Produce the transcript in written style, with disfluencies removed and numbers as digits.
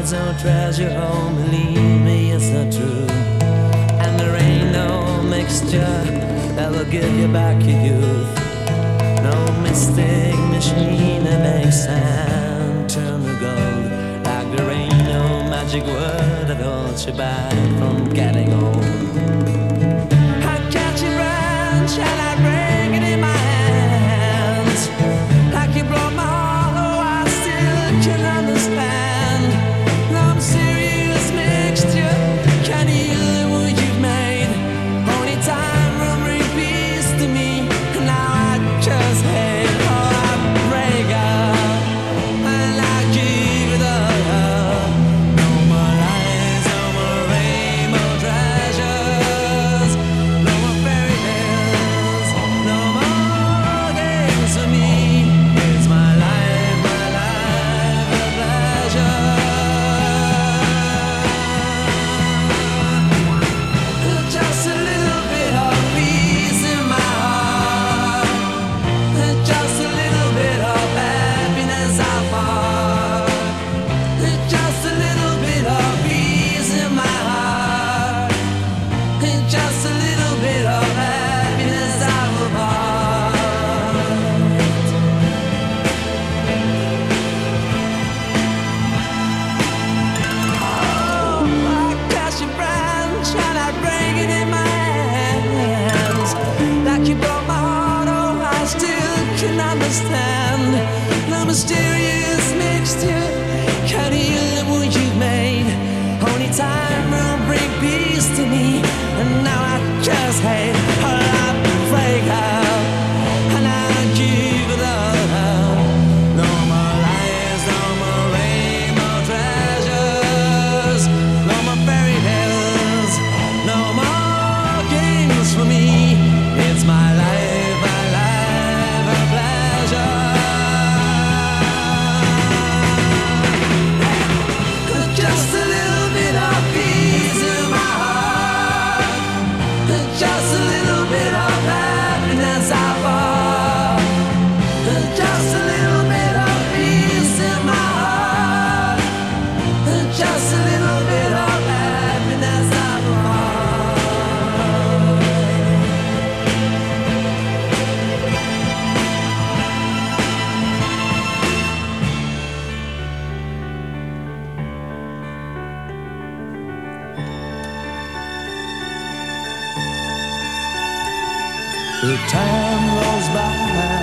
hides no treasure, oh, believe me, it's not true. And there ain't no mixture that will give you back your youth. No mystic machine that makes sand turn to gold. Like there ain't no magic word that holds you back from getting old. I catch a branch and I bring it in my hands. Like you broke my heart, oh, I still can understand. No serious mixture can heal the wound you've made. Only time will bring peace to me. Now I just hate all I break up, and I give it up. No more lies, no more rainbow treasures, no more fairy tales, no more games for me. It's my life, a pleasure. Just a little bit of peace in my heart. Just a little bit of happiness I find. Just a little bit of peace in my heart. Just a little bit of happiness I will find. Oh, I catch a branch and I bring it in my hands. Like you broke my heart, oh, I still can understand. The mysterious mixture can heal the wound you've made. Only time will bring peace to me. And now I just hate all I break up, and I give it up. No more lies, no more rainbow treasures, no more fairy tales, no more games for me. It's my life, a pleasure. Just a little bit of peace in my heart. Just a little bit of happiness I find. Just a little bit of peace in my heart. Just a little bit of happiness I find. The time rolls by